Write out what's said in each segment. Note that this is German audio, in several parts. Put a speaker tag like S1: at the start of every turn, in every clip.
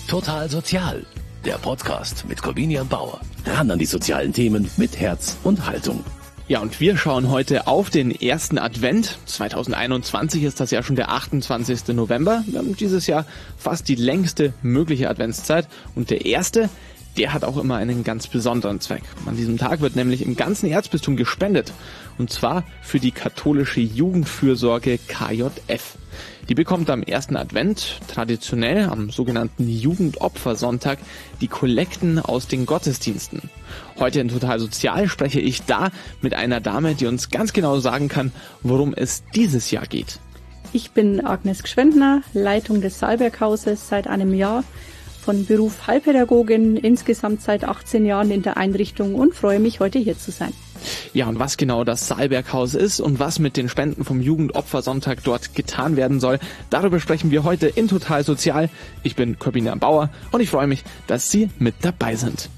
S1: Total Sozial, der Podcast mit Corvinian Bauer. Ran an die sozialen Themen mit Herz und Haltung.
S2: Ja, und wir schauen heute auf den ersten Advent. 2021 ist das ja schon der 28. November. Wir haben dieses Jahr fast die längste mögliche Adventszeit. Und der erste, der hat auch immer einen ganz besonderen Zweck. An diesem Tag wird nämlich im ganzen Erzbistum gespendet. Und zwar für die katholische Jugendfürsorge KJF. Die bekommt am ersten Advent traditionell am sogenannten Jugendopfersonntag die Kollekten aus den Gottesdiensten. Heute in Total Sozial spreche ich da mit einer Dame, die uns ganz genau sagen kann, worum es dieses Jahr geht.
S3: Ich bin Agnes Gschwendner, Leitung des Saalberghauses seit einem Jahr, von Beruf Heilpädagogin, insgesamt seit 18 Jahren in der Einrichtung und freue mich, heute hier zu sein.
S2: Ja, und was genau das Saalberghaus ist und was mit den Spenden vom Jugendopfersonntag dort getan werden soll, darüber sprechen wir heute in Total Sozial. Ich bin Corvinian Bauer und ich freue mich, dass Sie mit dabei sind.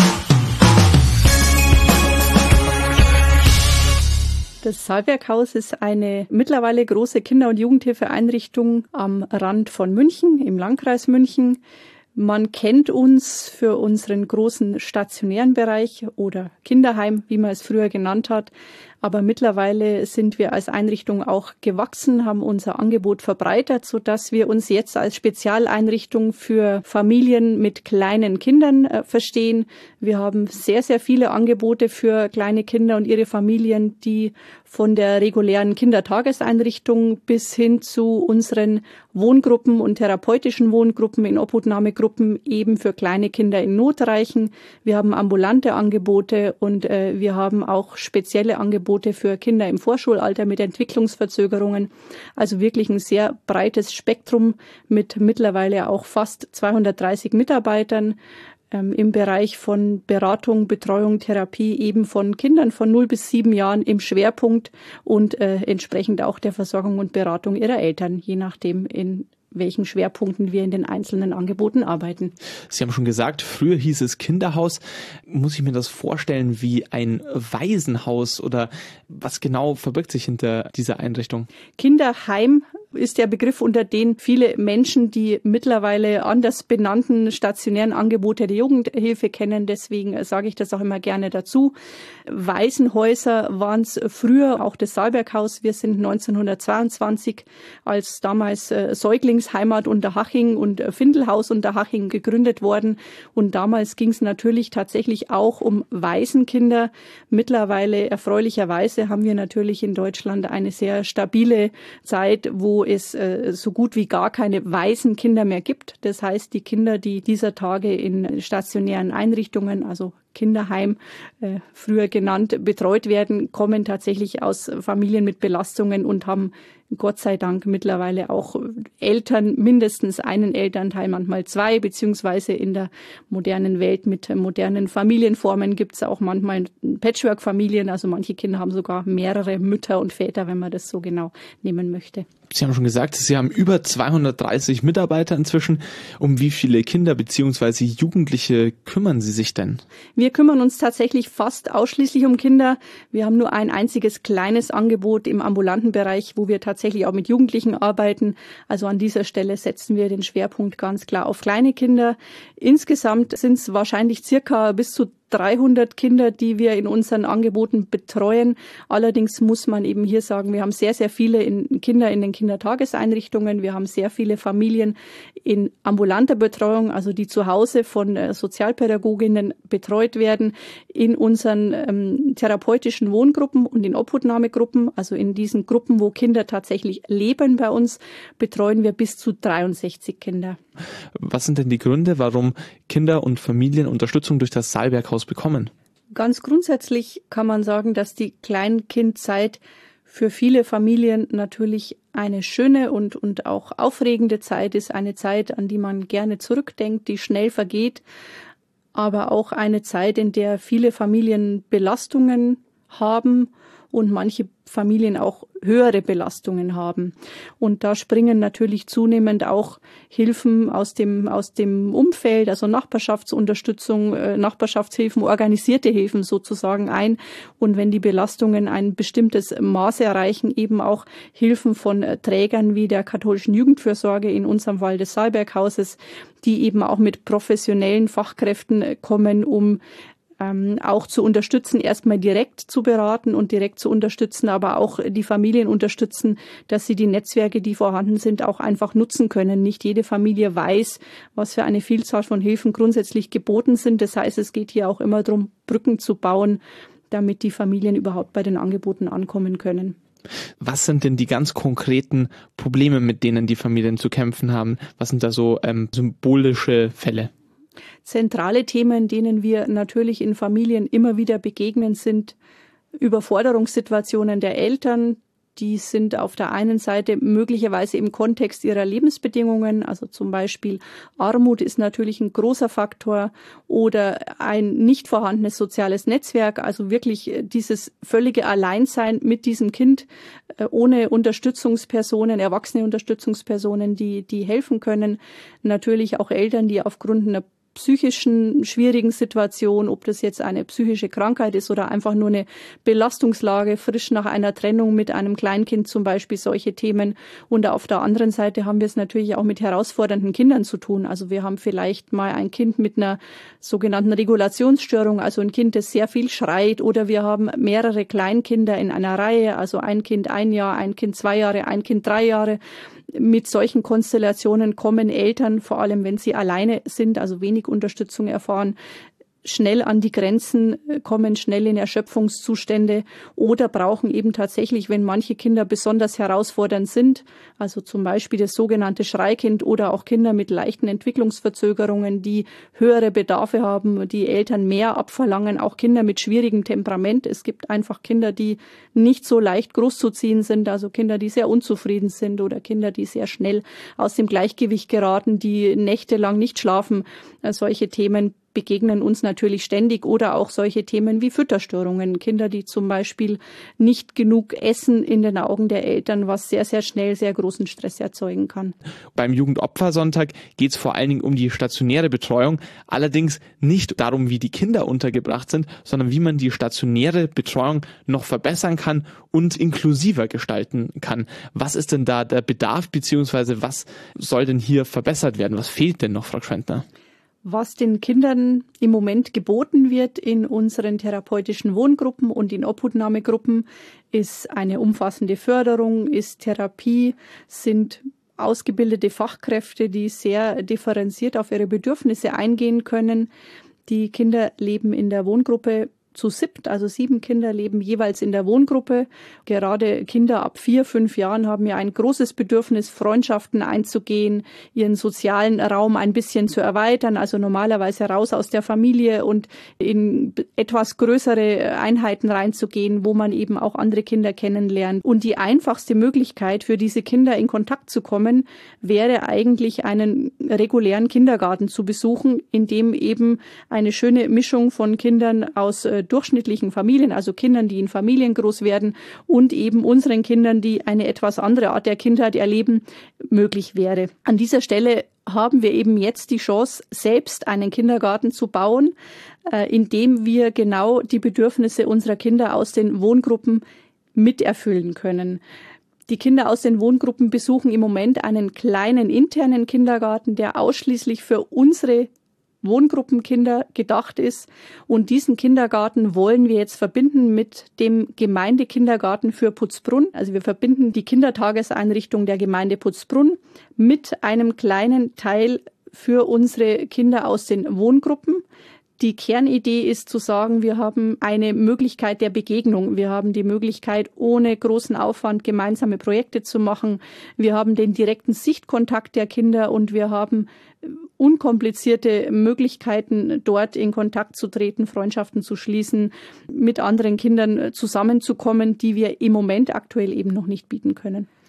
S3: Das Saalberghaus ist eine mittlerweile große Kinder- und Jugendhilfeeinrichtung am Rand von München, im Landkreis München. Man kennt uns für unseren großen stationären Bereich oder Kinderheim, wie man es früher genannt hat. Aber mittlerweile sind wir als Einrichtung auch gewachsen, haben unser Angebot verbreitert, sodass wir uns jetzt als Spezialeinrichtung für Familien mit kleinen Kindern verstehen. Wir haben sehr, sehr viele Angebote für kleine Kinder und ihre Familien, die von der regulären Kindertageseinrichtung bis hin zu unseren Wohngruppen und therapeutischen Wohngruppen in Obhutnahmegruppen eben für kleine Kinder in Not reichen. Wir haben ambulante Angebote und wir haben auch spezielle Angebote für Kinder im Vorschulalter mit Entwicklungsverzögerungen. Also wirklich ein sehr breites Spektrum mit mittlerweile auch fast 230 Mitarbeitern im Bereich von Beratung, Betreuung, Therapie eben von Kindern von 0 bis 7 Jahren im Schwerpunkt und entsprechend auch der Versorgung und Beratung ihrer Eltern, je nachdem in welchen Schwerpunkten wir in den einzelnen Angeboten arbeiten.
S2: Sie haben schon gesagt, früher hieß es Kinderhaus. Muss ich mir das vorstellen wie ein Waisenhaus oder was genau verbirgt sich hinter dieser Einrichtung?
S3: Kinderheim ist der Begriff, unter den viele Menschen die mittlerweile anders benannten stationären Angebote der Jugendhilfe kennen. Deswegen sage ich das auch immer gerne dazu. Waisenhäuser waren es früher, auch das Saalberghaus. Wir sind 1922 als damals Säuglingsheimat Unterhaching und Findelhaus Unterhaching gegründet worden. Und damals ging es natürlich tatsächlich auch um Waisenkinder. Mittlerweile erfreulicherweise haben wir natürlich in Deutschland eine sehr stabile Zeit, wo es so gut wie gar keine Waisenkinder mehr gibt. Das heißt, die Kinder, die dieser Tage in stationären Einrichtungen, also Kinderheim, früher genannt, betreut werden, kommen tatsächlich aus Familien mit Belastungen und haben Gott sei Dank mittlerweile auch Eltern, mindestens einen Elternteil, manchmal 2, beziehungsweise in der modernen Welt mit modernen Familienformen gibt es auch manchmal Patchwork-Familien, also manche Kinder haben sogar mehrere Mütter und Väter, wenn man das so genau nehmen möchte.
S2: Sie haben schon gesagt, Sie haben über 230 Mitarbeiter inzwischen. Um wie viele Kinder bzw. Jugendliche kümmern Sie sich denn?
S3: Wir kümmern uns tatsächlich fast ausschließlich um Kinder. Wir haben nur ein einziges kleines Angebot im ambulanten Bereich, wo wir tatsächlich auch mit Jugendlichen arbeiten. Also an dieser Stelle setzen wir den Schwerpunkt ganz klar auf kleine Kinder. Insgesamt sind es wahrscheinlich circa bis zu 300 Kinder, die wir in unseren Angeboten betreuen. Allerdings muss man eben hier sagen, wir haben sehr, sehr viele Kinder in den Kindertageseinrichtungen. Wir haben sehr viele Familien in ambulanter Betreuung, also die zu Hause von Sozialpädagoginnen betreut werden, in unseren therapeutischen Wohngruppen und in Obhutnahmegruppen, also in diesen Gruppen, wo Kinder tatsächlich leben bei uns, betreuen wir bis zu 63 Kinder.
S2: Was sind denn die Gründe, warum Kinder und Familien Unterstützung durch das Saalberghaus bekommen?
S3: Ganz grundsätzlich kann man sagen, dass die Kleinkindzeit für viele Familien natürlich eine schöne und auch aufregende Zeit ist. Eine Zeit, an die man gerne zurückdenkt, die schnell vergeht, aber auch eine Zeit, in der viele Familien Belastungen haben und manche Familien auch höhere Belastungen haben. Und da springen natürlich zunehmend auch Hilfen aus dem Umfeld, also Nachbarschaftsunterstützung, Nachbarschaftshilfen, organisierte Hilfen sozusagen ein. Und wenn die Belastungen ein bestimmtes Maß erreichen, eben auch Hilfen von Trägern wie der katholischen Jugendfürsorge, in unserem Fall des Saalberghauses, die eben auch mit professionellen Fachkräften kommen, um auch zu unterstützen, erstmal direkt zu beraten und direkt zu unterstützen, aber auch die Familien unterstützen, dass sie die Netzwerke, die vorhanden sind, auch einfach nutzen können. Nicht jede Familie weiß, was für eine Vielzahl von Hilfen grundsätzlich geboten sind. Das heißt, es geht hier auch immer darum, Brücken zu bauen, damit die Familien überhaupt bei den Angeboten ankommen können.
S2: Was sind denn die ganz konkreten Probleme, mit denen die Familien zu kämpfen haben? Was sind da so symbolische Fälle?
S3: Zentrale Themen, denen wir natürlich in Familien immer wieder begegnen, sind Überforderungssituationen der Eltern. Die sind auf der einen Seite möglicherweise im Kontext ihrer Lebensbedingungen, also zum Beispiel Armut ist natürlich ein großer Faktor oder ein nicht vorhandenes soziales Netzwerk, also wirklich dieses völlige Alleinsein mit diesem Kind ohne Unterstützungspersonen, erwachsene Unterstützungspersonen, die helfen können. Natürlich auch Eltern, die aufgrund einer psychischen schwierigen Situation, ob das jetzt eine psychische Krankheit ist oder einfach nur eine Belastungslage, frisch nach einer Trennung mit einem Kleinkind zum Beispiel, solche Themen. Und auf der anderen Seite haben wir es natürlich auch mit herausfordernden Kindern zu tun. Also wir haben vielleicht mal ein Kind mit einer sogenannten Regulationsstörung, also ein Kind, das sehr viel schreit, oder wir haben mehrere Kleinkinder in einer Reihe, also ein Kind 1 Jahr, ein Kind 2 Jahre, ein Kind 3 Jahre. Mit solchen Konstellationen kommen Eltern, vor allem wenn sie alleine sind, also wenig Unterstützung erfahren, schnell an die Grenzen, kommen schnell in Erschöpfungszustände oder brauchen eben tatsächlich, wenn manche Kinder besonders herausfordernd sind, also zum Beispiel das sogenannte Schreikind oder auch Kinder mit leichten Entwicklungsverzögerungen, die höhere Bedarfe haben, die Eltern mehr abverlangen, auch Kinder mit schwierigem Temperament. Es gibt einfach Kinder, die nicht so leicht großzuziehen sind, also Kinder, die sehr unzufrieden sind oder Kinder, die sehr schnell aus dem Gleichgewicht geraten, die nächtelang nicht schlafen. Solche Themen begegnen uns natürlich ständig oder auch solche Themen wie Fütterstörungen. Kinder, die zum Beispiel nicht genug essen in den Augen der Eltern, was sehr, sehr schnell sehr großen Stress erzeugen kann.
S2: Beim Jugendopfersonntag geht es vor allen Dingen um die stationäre Betreuung, allerdings nicht darum, wie die Kinder untergebracht sind, sondern wie man die stationäre Betreuung noch verbessern kann und inklusiver gestalten kann. Was ist denn da der Bedarf, beziehungsweise was soll denn hier verbessert werden? Was fehlt denn noch, Frau Gschwendtner?
S3: Was den Kindern im Moment geboten wird in unseren therapeutischen Wohngruppen und in Obhutnahmegruppen, ist eine umfassende Förderung, ist Therapie, sind ausgebildete Fachkräfte, die sehr differenziert auf ihre Bedürfnisse eingehen können. Die Kinder leben in der Wohngruppe zu 7, also 7 Kinder leben jeweils in der Wohngruppe. Gerade Kinder ab 4, 5 Jahren haben ja ein großes Bedürfnis, Freundschaften einzugehen, ihren sozialen Raum ein bisschen zu erweitern, also normalerweise raus aus der Familie und in etwas größere Einheiten reinzugehen, wo man eben auch andere Kinder kennenlernt. Und die einfachste Möglichkeit für diese Kinder in Kontakt zu kommen, wäre eigentlich einen regulären Kindergarten zu besuchen, in dem eben eine schöne Mischung von Kindern aus durchschnittlichen Familien, also Kindern, die in Familien groß werden und eben unseren Kindern, die eine etwas andere Art der Kindheit erleben, möglich wäre. An dieser Stelle haben wir eben jetzt die Chance, selbst einen Kindergarten zu bauen, indem wir genau die Bedürfnisse unserer Kinder aus den Wohngruppen miterfüllen können. Die Kinder aus den Wohngruppen besuchen im Moment einen kleinen internen Kindergarten, der ausschließlich für unsere Wohngruppenkinder gedacht ist. Und diesen Kindergarten wollen wir jetzt verbinden mit dem Gemeindekindergarten für Putzbrunn. Also wir verbinden die Kindertageseinrichtung der Gemeinde Putzbrunn mit einem kleinen Teil für unsere Kinder aus den Wohngruppen. Die Kernidee ist zu sagen, wir haben eine Möglichkeit der Begegnung. Wir haben die Möglichkeit, ohne großen Aufwand gemeinsame Projekte zu machen. Wir haben den direkten Sichtkontakt der Kinder und wir haben unkomplizierte Möglichkeiten, dort in Kontakt zu treten, Freundschaften zu schließen, mit anderen Kindern zusammenzukommen, die wir im Moment aktuell eben noch nicht bieten können.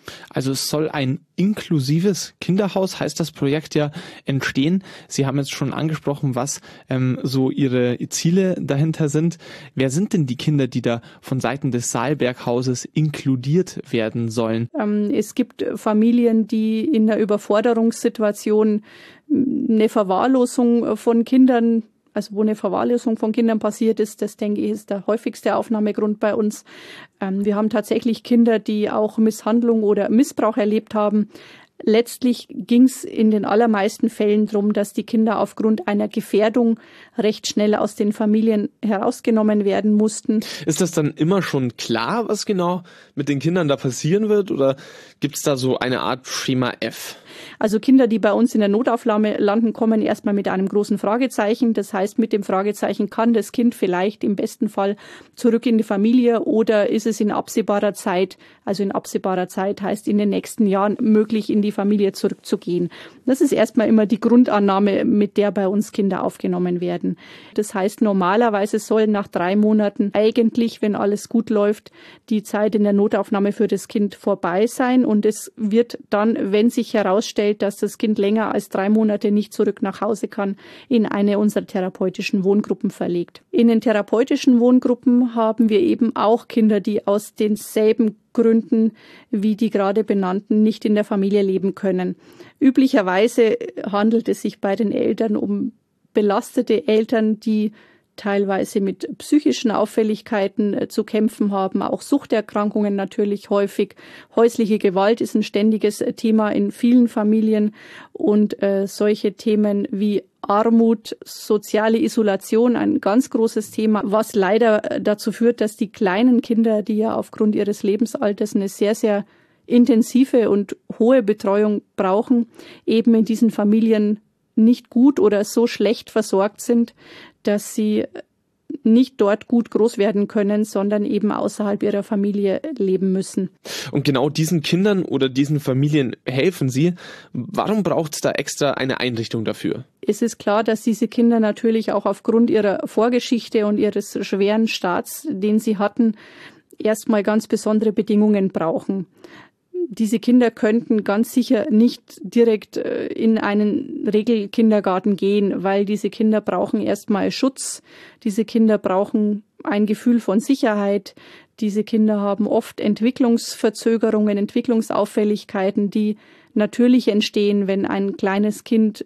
S2: Also es soll ein inklusives Kinderhaus, heißt das Projekt ja, entstehen. Sie haben jetzt schon angesprochen, was so Ihre Ziele dahinter sind. Wer sind denn die Kinder, die da von Seiten des Saalberghauses inkludiert werden sollen?
S3: Es gibt Familien, die in einer Überforderungssituation eine Verwahrlosung von Kindern, also wo eine Verwahrlosung von Kindern passiert ist, das denke ich ist der häufigste Aufnahmegrund bei uns. Wir haben tatsächlich Kinder, die auch Misshandlung oder Missbrauch erlebt haben. Letztlich ging es in den allermeisten Fällen darum, dass die Kinder aufgrund einer Gefährdung recht schnell aus den Familien herausgenommen werden mussten.
S2: Ist das dann immer schon klar, was genau mit den Kindern da passieren wird, oder gibt es da so eine Art Schema F?
S3: Also Kinder, die bei uns in der Notaufnahme landen, kommen erstmal mit einem großen Fragezeichen. Das heißt, mit dem Fragezeichen, kann das Kind vielleicht im besten Fall zurück in die Familie oder ist es in absehbarer Zeit, also in absehbarer Zeit heißt in den nächsten Jahren, möglich, in die Familie zurückzugehen. Das ist erstmal immer die Grundannahme, mit der bei uns Kinder aufgenommen werden. Das heißt, normalerweise soll nach 3 Monaten eigentlich, wenn alles gut läuft, die Zeit in der Notaufnahme für das Kind vorbei sein und es wird dann, wenn sich herausstellt, dass das Kind länger als 3 Monate nicht zurück nach Hause kann, in eine unserer therapeutischen Wohngruppen verlegt. In den therapeutischen Wohngruppen haben wir eben auch Kinder, die aus denselben Gründen wie die gerade benannten nicht in der Familie leben können. Üblicherweise handelt es sich bei den Eltern um belastete Eltern, die teilweise mit psychischen Auffälligkeiten zu kämpfen haben, auch Suchterkrankungen natürlich häufig. Häusliche Gewalt ist ein ständiges Thema in vielen Familien und solche Themen wie Armut, soziale Isolation, ein ganz großes Thema, was leider dazu führt, dass die kleinen Kinder, die ja aufgrund ihres Lebensalters eine sehr, sehr intensive und hohe Betreuung brauchen, eben in diesen Familien nicht gut oder so schlecht versorgt sind, dass sie nicht dort gut groß werden können, sondern eben außerhalb ihrer Familie leben müssen.
S2: Und genau diesen Kindern oder diesen Familien helfen Sie. Warum braucht es da extra eine Einrichtung dafür?
S3: Es ist klar, dass diese Kinder natürlich auch aufgrund ihrer Vorgeschichte und ihres schweren Starts, den sie hatten, erstmal ganz besondere Bedingungen brauchen. Diese Kinder könnten ganz sicher nicht direkt in einen Regelkindergarten gehen, weil diese Kinder brauchen erstmal Schutz. Diese Kinder brauchen ein Gefühl von Sicherheit. Diese Kinder haben oft Entwicklungsverzögerungen, Entwicklungsauffälligkeiten, die natürlich entstehen, wenn ein kleines Kind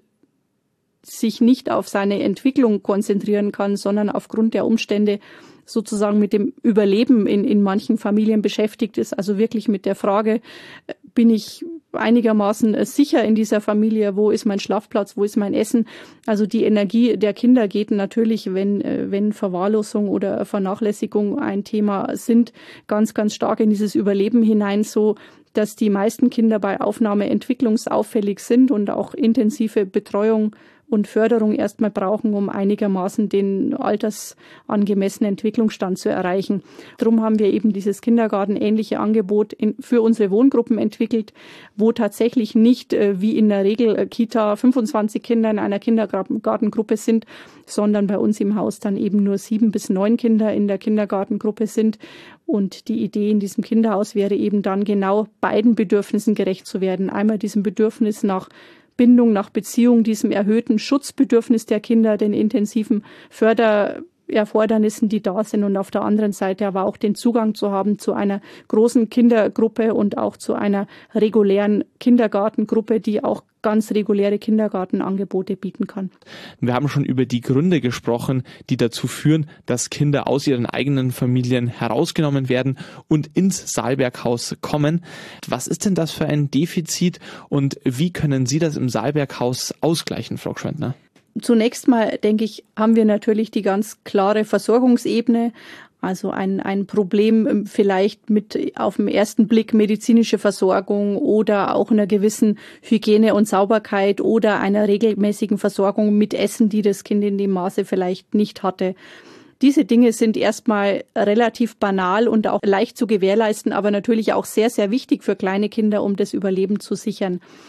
S3: sich nicht auf seine Entwicklung konzentrieren kann, sondern aufgrund der Umstände sozusagen mit dem Überleben in manchen Familien beschäftigt ist, also wirklich mit der Frage, bin ich einigermaßen sicher in dieser Familie, wo ist mein Schlafplatz, wo ist mein Essen? Also die Energie der Kinder geht natürlich, wenn Verwahrlosung oder Vernachlässigung ein Thema sind, ganz, ganz stark in dieses Überleben hinein, so dass die meisten Kinder bei Aufnahme entwicklungsauffällig sind und auch intensive Betreuung und Förderung erstmal brauchen, um einigermaßen den altersangemessenen Entwicklungsstand zu erreichen. Darum haben wir eben dieses kindergartenähnliche Angebot für unsere Wohngruppen entwickelt, wo tatsächlich nicht wie in der Regel Kita 25 Kinder in einer Kindergartengruppe sind, sondern bei uns im Haus dann eben nur 7 bis 9 Kinder in der Kindergartengruppe sind. Und die Idee in diesem Kinderhaus wäre eben dann genau beiden Bedürfnissen gerecht zu werden. Einmal diesem Bedürfnis nach Bindung, nach Beziehung, diesem erhöhten Schutzbedürfnis der Kinder, den intensiven Fördererfordernissen, die da sind und auf der anderen Seite aber auch den Zugang zu haben zu einer großen Kindergruppe und auch zu einer regulären Kindergartengruppe, die auch ganz reguläre Kindergartenangebote bieten kann.
S2: Wir haben schon über die Gründe gesprochen, die dazu führen, dass Kinder aus ihren eigenen Familien herausgenommen werden und ins Saalberghaus kommen. Was ist denn das für ein Defizit und wie können Sie das im Saalberghaus ausgleichen, Frau Gschwendtner?
S3: Zunächst mal, denke ich, haben wir natürlich die ganz klare Versorgungsebene. Also ein Problem vielleicht mit auf den ersten Blick medizinische Versorgung oder auch einer gewissen Hygiene und Sauberkeit oder einer regelmäßigen Versorgung mit Essen, die das Kind in dem Maße vielleicht nicht hatte. Diese Dinge sind erstmal relativ banal und auch leicht zu gewährleisten, aber natürlich auch sehr, sehr wichtig für kleine Kinder, um das Überleben zu sichern.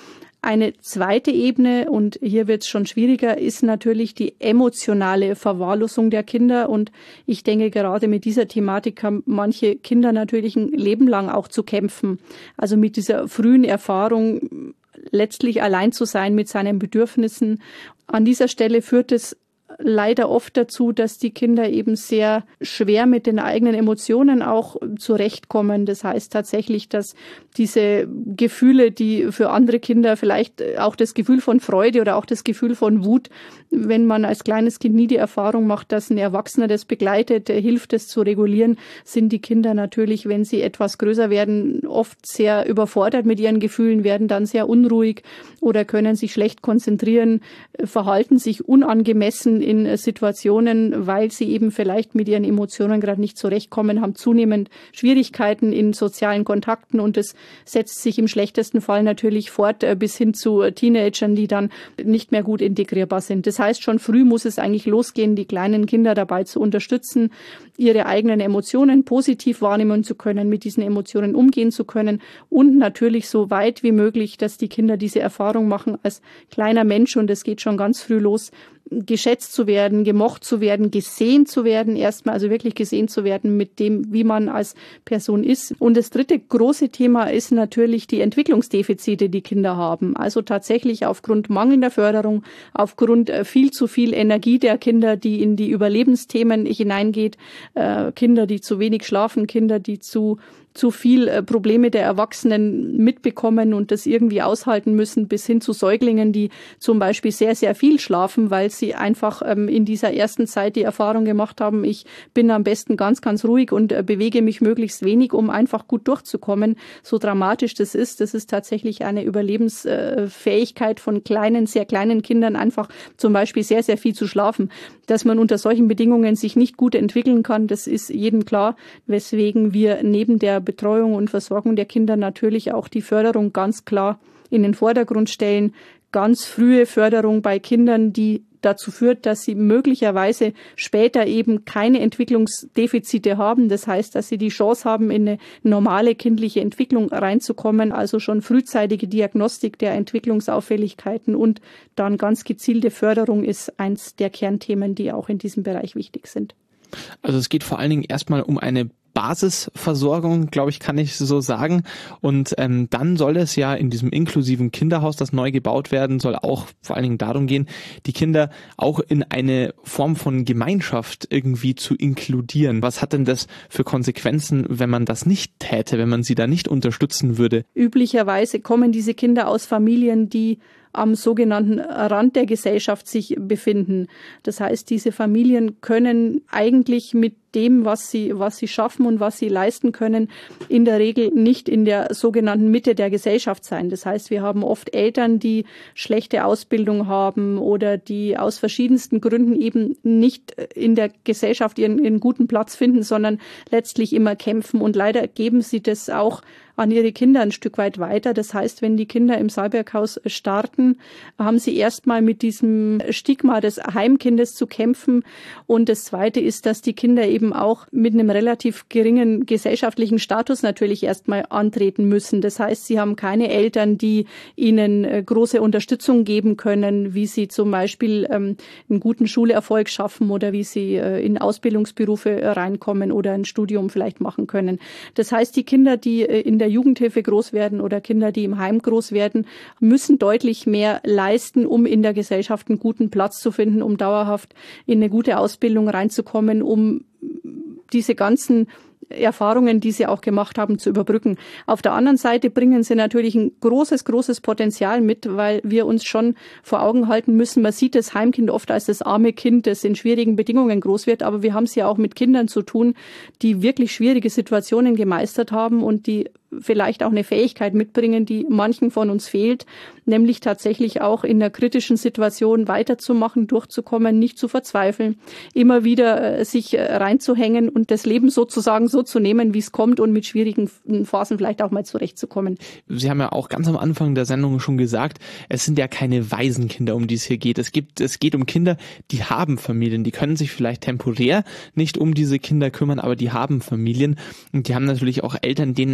S3: Eine zweite Ebene, und hier wird es schon schwieriger, ist natürlich die emotionale Verwahrlosung der Kinder. Und ich denke, gerade mit dieser Thematik haben manche Kinder natürlich ein Leben lang auch zu kämpfen. Also mit dieser frühen Erfahrung, letztlich allein zu sein mit seinen Bedürfnissen. An dieser Stelle führt es leider oft dazu, dass die Kinder eben sehr schwer mit den eigenen Emotionen auch zurechtkommen. Das heißt tatsächlich, dass diese Gefühle, die für andere Kinder vielleicht auch das Gefühl von Freude oder auch das Gefühl von Wut, wenn man als kleines Kind nie die Erfahrung macht, dass ein Erwachsener das begleitet, hilft es zu regulieren, sind die Kinder natürlich, wenn sie etwas größer werden, oft sehr überfordert mit ihren Gefühlen, werden dann sehr unruhig oder können sich schlecht konzentrieren, verhalten sich unangemessen in Situationen, weil sie eben vielleicht mit ihren Emotionen gerade nicht zurechtkommen, haben zunehmend Schwierigkeiten in sozialen Kontakten und es setzt sich im schlechtesten Fall natürlich fort bis hin zu Teenagern, die dann nicht mehr gut integrierbar sind. Das heißt, schon früh muss es eigentlich losgehen, die kleinen Kinder dabei zu unterstützen, ihre eigenen Emotionen positiv wahrnehmen zu können, mit diesen Emotionen umgehen zu können und natürlich so weit wie möglich, dass die Kinder diese Erfahrung machen als kleiner Mensch, und es geht schon ganz früh los, geschätzt zu werden, gemocht zu werden, gesehen zu werden, erstmal also wirklich gesehen zu werden mit dem, wie man als Person ist. Und das dritte große Thema ist natürlich die Entwicklungsdefizite, die Kinder haben. Also tatsächlich aufgrund mangelnder Förderung, aufgrund viel zu viel Energie der Kinder, die in die Überlebensthemen hineingeht, Kinder, die zu wenig schlafen, Kinder, die zu viel Probleme der Erwachsenen mitbekommen und das irgendwie aushalten müssen, bis hin zu Säuglingen, die zum Beispiel sehr, sehr viel schlafen, weil sie einfach in dieser ersten Zeit die Erfahrung gemacht haben, ich bin am besten ganz, ganz ruhig und bewege mich möglichst wenig, um einfach gut durchzukommen. So dramatisch das ist tatsächlich eine Überlebensfähigkeit von kleinen, sehr kleinen Kindern, einfach zum Beispiel sehr, sehr viel zu schlafen. Dass man unter solchen Bedingungen sich nicht gut entwickeln kann, das ist jedem klar, weswegen wir neben der Betreuung und Versorgung der Kinder natürlich auch die Förderung ganz klar in den Vordergrund stellen. Ganz frühe Förderung bei Kindern, die dazu führt, dass sie möglicherweise später eben keine Entwicklungsdefizite haben. Das heißt, dass sie die Chance haben, in eine normale kindliche Entwicklung reinzukommen. Also schon frühzeitige Diagnostik der Entwicklungsauffälligkeiten und dann ganz gezielte Förderung ist eins der Kernthemen, die auch in diesem Bereich wichtig sind.
S2: Also es geht vor allen Dingen erstmal um eine Basisversorgung, glaube ich, kann ich so sagen. Und dann soll es ja in diesem inklusiven Kinderhaus, das neu gebaut werden soll, auch vor allen Dingen darum gehen, die Kinder auch in eine Form von Gemeinschaft irgendwie zu inkludieren. Was hat denn das für Konsequenzen, wenn man das nicht täte, wenn man sie da nicht unterstützen würde?
S3: Üblicherweise kommen diese Kinder aus Familien, die am sogenannten Rand der Gesellschaft sich befinden. Das heißt, diese Familien können eigentlich mit dem, was sie schaffen und was sie leisten können, in der Regel nicht in der sogenannten Mitte der Gesellschaft sein. Das heißt, wir haben oft Eltern, die schlechte Ausbildung haben oder die aus verschiedensten Gründen eben nicht in der Gesellschaft ihren guten Platz finden, sondern letztlich immer kämpfen. Und leider geben sie das auch an ihre Kinder ein Stück weit weiter. Das heißt, wenn die Kinder im Saalberghaus starten, haben sie erstmal mit diesem Stigma des Heimkindes zu kämpfen. Und das Zweite ist, dass die Kinder eben auch mit einem relativ geringen gesellschaftlichen Status natürlich erstmal antreten müssen. Das heißt, sie haben keine Eltern, die ihnen große Unterstützung geben können, wie sie zum Beispiel einen guten Schulerfolg schaffen oder wie sie in Ausbildungsberufe reinkommen oder ein Studium vielleicht machen können. Das heißt, die Kinder, die in der Jugendhilfe groß werden oder Kinder, die im Heim groß werden, müssen deutlich mehr leisten, um in der Gesellschaft einen guten Platz zu finden, um dauerhaft in eine gute Ausbildung reinzukommen, um diese ganzen Erfahrungen, die sie auch gemacht haben, zu überbrücken. Auf der anderen Seite bringen sie natürlich ein großes Potenzial mit, weil wir uns schon vor Augen halten müssen, man sieht das Heimkind oft als das arme Kind, das in schwierigen Bedingungen groß wird, aber wir haben es ja auch mit Kindern zu tun, die wirklich schwierige Situationen gemeistert haben und die vielleicht auch eine Fähigkeit mitbringen, die manchen von uns fehlt, nämlich tatsächlich auch in einer kritischen Situation weiterzumachen, durchzukommen, nicht zu verzweifeln, immer wieder sich reinzuhängen und das Leben sozusagen so zu nehmen, wie es kommt und mit schwierigen Phasen vielleicht auch mal zurechtzukommen.
S2: Sie haben ja auch ganz am Anfang der Sendung schon gesagt, es sind ja keine Waisenkinder, um die es hier geht. Es geht um Kinder, die haben Familien, die können sich vielleicht temporär nicht um diese Kinder kümmern, aber die haben Familien und die haben natürlich auch Eltern, denen etwas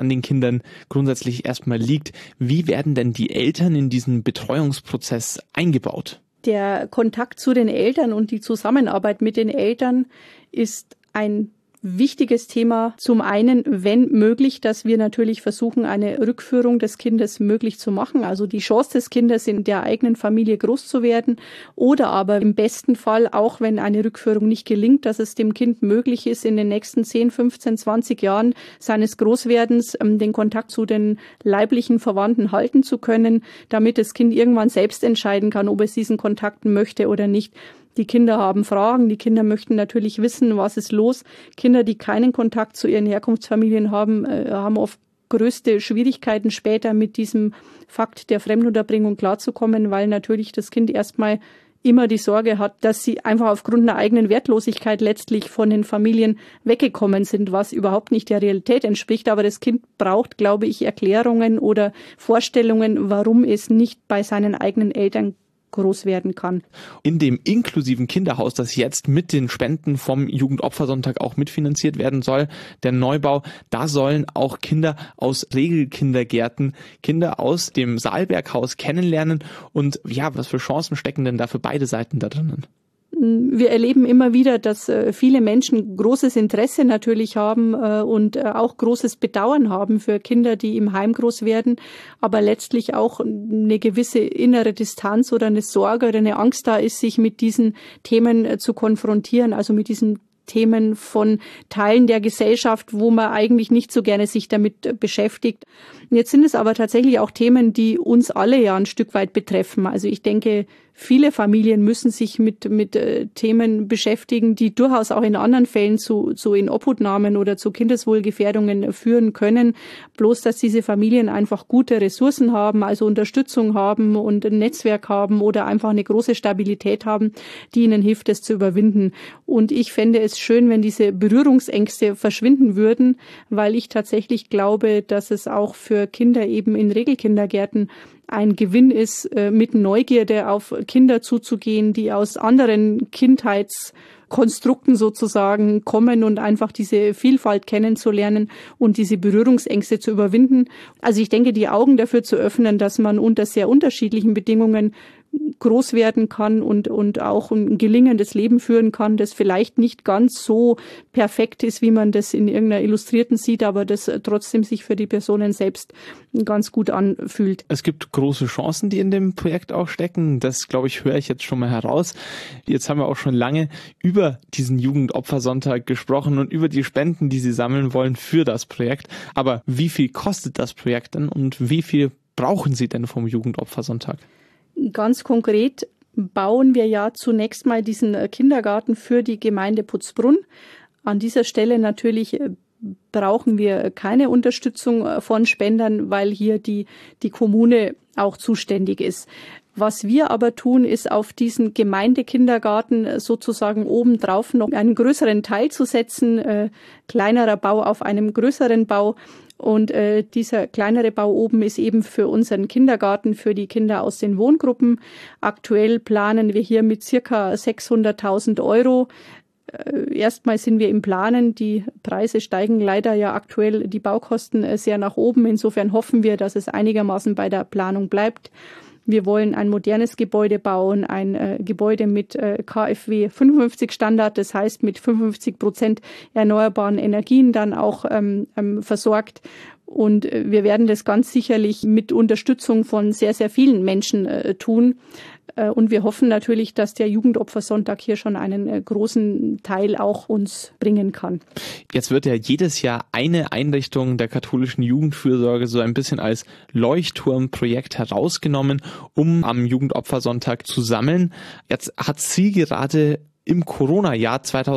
S2: an den Kindern grundsätzlich erstmal liegt. Wie werden denn die Eltern in diesen Betreuungsprozess eingebaut?
S3: Der Kontakt zu den Eltern und die Zusammenarbeit mit den Eltern ist ein wichtiges Thema. Zum einen, wenn möglich, dass wir natürlich versuchen, eine Rückführung des Kindes möglich zu machen. Also die Chance des Kindes in der eigenen Familie groß zu werden. Oder aber im besten Fall, auch wenn eine Rückführung nicht gelingt, dass es dem Kind möglich ist, in den nächsten 10, 15, 20 Jahren seines Großwerdens den Kontakt zu den leiblichen Verwandten halten zu können, damit das Kind irgendwann selbst entscheiden kann, ob es diesen Kontakt möchte oder nicht. Die Kinder haben Fragen, die Kinder möchten natürlich wissen, was ist los. Kinder, die keinen Kontakt zu ihren Herkunftsfamilien haben, haben oft größte Schwierigkeiten später mit diesem Fakt der Fremdunterbringung klarzukommen, weil natürlich das Kind erstmal immer die Sorge hat, dass sie einfach aufgrund einer eigenen Wertlosigkeit letztlich von den Familien weggekommen sind, was überhaupt nicht der Realität entspricht. Aber das Kind braucht, glaube ich, Erklärungen oder Vorstellungen, warum es nicht bei seinen eigenen Eltern groß werden kann.
S2: In dem inklusiven Kinderhaus, das jetzt mit den Spenden vom Jugendopfersonntag auch mitfinanziert werden soll, der Neubau, da sollen auch Kinder aus Regelkindergärten, Kinder aus dem Saalberghaus kennenlernen. Und ja, was für Chancen stecken denn da für beide Seiten da drinnen?
S3: Wir erleben immer wieder, dass viele Menschen großes Interesse natürlich haben und auch großes Bedauern haben für Kinder, die im Heim groß werden, aber letztlich auch eine gewisse innere Distanz oder eine Sorge oder eine Angst da ist, sich mit diesen Themen zu konfrontieren, also mit diesen Themen von Teilen der Gesellschaft, wo man eigentlich nicht so gerne sich damit beschäftigt. Jetzt sind es aber tatsächlich auch Themen, die uns alle ja ein Stück weit betreffen. Also ich denke, viele Familien müssen sich mit Themen beschäftigen, die durchaus auch in anderen Fällen zu Inobhutnahmen oder zu Kindeswohlgefährdungen führen können. Bloß, dass diese Familien einfach gute Ressourcen haben, also Unterstützung haben und ein Netzwerk haben oder einfach eine große Stabilität haben, die ihnen hilft, es zu überwinden. Und ich fände es schön, wenn diese Berührungsängste verschwinden würden, weil ich tatsächlich glaube, dass es auch für Kinder eben in Regelkindergärten ein Gewinn ist, mit Neugierde auf Kinder zuzugehen, die aus anderen Kindheitskonstrukten sozusagen kommen und einfach diese Vielfalt kennenzulernen und diese Berührungsängste zu überwinden. Also ich denke, die Augen dafür zu öffnen, dass man unter sehr unterschiedlichen Bedingungen groß werden kann und auch ein gelingendes Leben führen kann, das vielleicht nicht ganz so perfekt ist, wie man das in irgendeiner Illustrierten sieht, aber das trotzdem sich für die Personen selbst ganz gut anfühlt.
S2: Es gibt große Chancen, die in dem Projekt auch stecken. Das, glaube ich, höre ich jetzt schon mal heraus. Jetzt haben wir auch schon lange über diesen Jugendopfersonntag gesprochen und über die Spenden, die Sie sammeln wollen für das Projekt. Aber wie viel kostet das Projekt denn und wie viel brauchen Sie denn vom Jugendopfersonntag?
S3: Ganz konkret bauen wir ja zunächst mal diesen Kindergarten für die Gemeinde Putzbrunn. An dieser Stelle natürlich brauchen wir keine Unterstützung von Spendern, weil hier die Kommune auch zuständig ist. Was wir aber tun, ist auf diesen Gemeindekindergarten sozusagen obendrauf noch einen größeren Teil zu setzen, kleinerer Bau auf einem größeren Bau. Und dieser kleinere Bau oben ist eben für unseren Kindergarten, für die Kinder aus den Wohngruppen. Aktuell planen wir hier mit circa 600.000 Euro. Erstmal sind wir im Planen. Die Preise steigen leider ja aktuell, die Baukosten sehr nach oben. Insofern hoffen wir, dass es einigermaßen bei der Planung bleibt. Wir wollen ein modernes Gebäude bauen, ein Gebäude mit KfW 55 Standard, das heißt mit 55% erneuerbaren Energien dann auch versorgt. Und wir werden das ganz sicherlich mit Unterstützung von sehr, sehr vielen Menschen tun. Und wir hoffen natürlich, dass der Jugendopfersonntag hier schon einen großen Teil auch uns bringen kann.
S2: Jetzt wird ja jedes Jahr eine Einrichtung der katholischen Jugendfürsorge so ein bisschen als Leuchtturmprojekt herausgenommen, um am Jugendopfersonntag zu sammeln. Jetzt hat Sie gerade im Corona-Jahr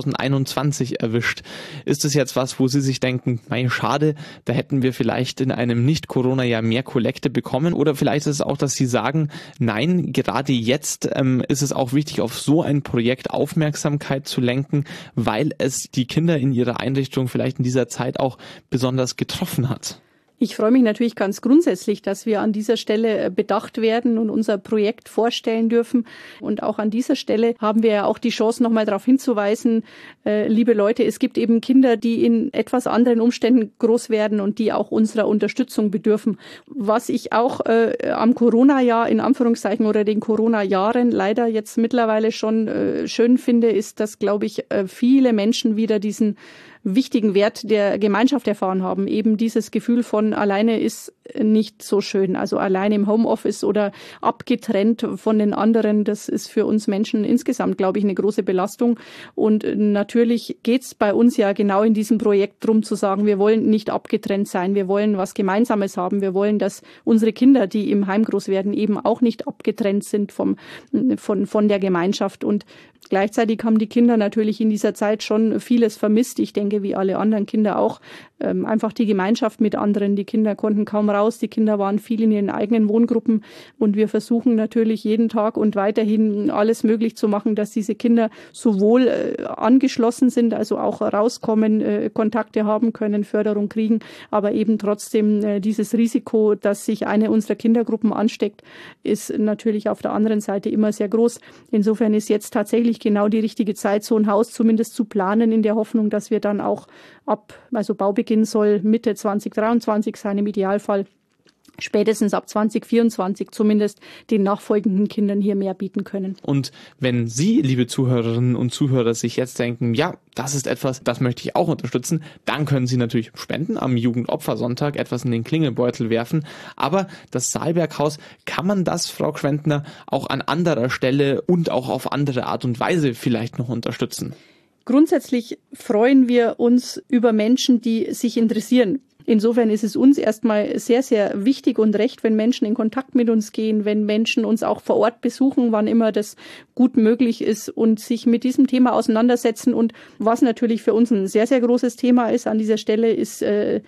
S2: 2021 erwischt. Ist es jetzt was, wo Sie sich denken, mein schade, da hätten wir vielleicht in einem Nicht-Corona-Jahr mehr Kollekte bekommen? Oder vielleicht ist es auch, dass Sie sagen, nein, gerade jetzt ist es auch wichtig, auf so ein Projekt Aufmerksamkeit zu lenken, weil es die Kinder in ihrer Einrichtung vielleicht in dieser Zeit auch besonders getroffen hat.
S3: Ich freue mich natürlich ganz grundsätzlich, dass wir an dieser Stelle bedacht werden und unser Projekt vorstellen dürfen. Und auch an dieser Stelle haben wir ja auch die Chance, nochmal darauf hinzuweisen, liebe Leute, es gibt eben Kinder, die in etwas anderen Umständen groß werden und die auch unserer Unterstützung bedürfen. Was ich auch am Corona-Jahr in Anführungszeichen oder den Corona-Jahren leider jetzt mittlerweile schon schön finde, ist, dass, glaube ich, viele Menschen wieder diesen wichtigen Wert der Gemeinschaft erfahren haben. Eben dieses Gefühl von alleine ist nicht so schön. Also alleine im Homeoffice oder abgetrennt von den anderen, das ist für uns Menschen insgesamt, glaube ich, eine große Belastung. Und natürlich geht's bei uns ja genau in diesem Projekt drum zu sagen, wir wollen nicht abgetrennt sein, wir wollen was Gemeinsames haben, wir wollen, dass unsere Kinder, die im Heim groß werden, eben auch nicht abgetrennt sind von der Gemeinschaft. Und gleichzeitig haben die Kinder natürlich in dieser Zeit schon vieles vermisst. Ich denke, wie alle anderen Kinder auch, einfach die Gemeinschaft mit anderen. Die Kinder konnten kaum raus, die Kinder waren viel in ihren eigenen Wohngruppen und wir versuchen natürlich jeden Tag und weiterhin alles möglich zu machen, dass diese Kinder sowohl angeschlossen sind, also auch rauskommen, Kontakte haben können, Förderung kriegen, aber eben trotzdem dieses Risiko, dass sich eine unserer Kindergruppen ansteckt, ist natürlich auf der anderen Seite immer sehr groß. Insofern ist jetzt tatsächlich genau die richtige Zeit, so ein Haus zumindest zu planen, in der Hoffnung, dass wir dann auch also Baubeginn soll Mitte 2023 sein im Idealfall, spätestens ab 2024 zumindest den nachfolgenden Kindern hier mehr bieten können.
S2: Und wenn Sie, liebe Zuhörerinnen und Zuhörer, sich jetzt denken, ja, das ist etwas, das möchte ich auch unterstützen, dann können Sie natürlich spenden, am Jugendopfersonntag etwas in den Klingelbeutel werfen. Aber das Saalberghaus, kann man das, Frau Gschwendtner, auch an anderer Stelle und auch auf andere Art und Weise vielleicht noch unterstützen?
S3: Grundsätzlich freuen wir uns über Menschen, die sich interessieren. Insofern ist es uns erstmal sehr, sehr wichtig und recht, wenn Menschen in Kontakt mit uns gehen, wenn Menschen uns auch vor Ort besuchen, wann immer das gut möglich ist und sich mit diesem Thema auseinandersetzen. Und was natürlich für uns ein sehr, sehr großes Thema ist an dieser Stelle, ist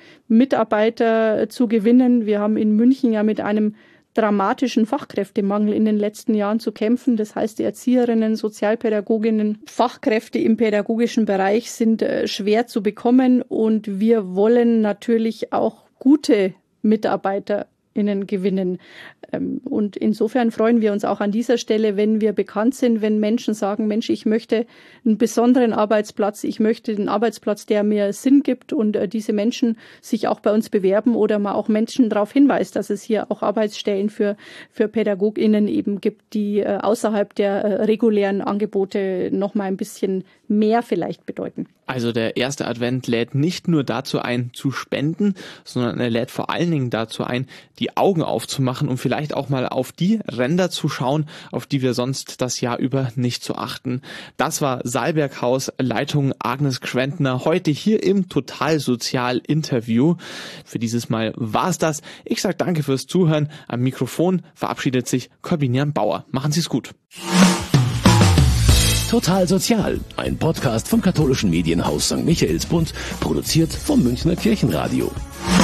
S3: Mitarbeiter zu gewinnen. Wir haben in München ja mit einem dramatischen Fachkräftemangel in den letzten Jahren zu kämpfen. Das heißt, die Erzieherinnen, Sozialpädagoginnen, Fachkräfte im pädagogischen Bereich sind schwer zu bekommen und wir wollen natürlich auch gute MitarbeiterInnen gewinnen. Und insofern freuen wir uns auch an dieser Stelle, wenn wir bekannt sind, wenn Menschen sagen, Mensch, ich möchte einen besonderen Arbeitsplatz, ich möchte einen Arbeitsplatz, der mir Sinn gibt und diese Menschen sich auch bei uns bewerben oder man auch Menschen darauf hinweist, dass es hier auch Arbeitsstellen für PädagogInnen eben gibt, die außerhalb der regulären Angebote noch mal ein bisschen mehr vielleicht bedeuten.
S2: Also der erste Advent lädt nicht nur dazu ein, zu spenden, sondern er lädt vor allen Dingen dazu ein, die Augen aufzumachen und vielleicht auch mal auf die Ränder zu schauen, auf die wir sonst das Jahr über nicht so achten. Das war Saalberghaus Leitung Agnes Gschwendtner heute hier im Total-Sozial-Interview. Für dieses Mal war's das. Ich sage danke fürs Zuhören. Am Mikrofon verabschiedet sich Corbinian Bauer. Machen Sie's gut.
S1: Total Sozial, ein Podcast vom katholischen Medienhaus St. Michaelsbund, produziert vom Münchner Kirchenradio.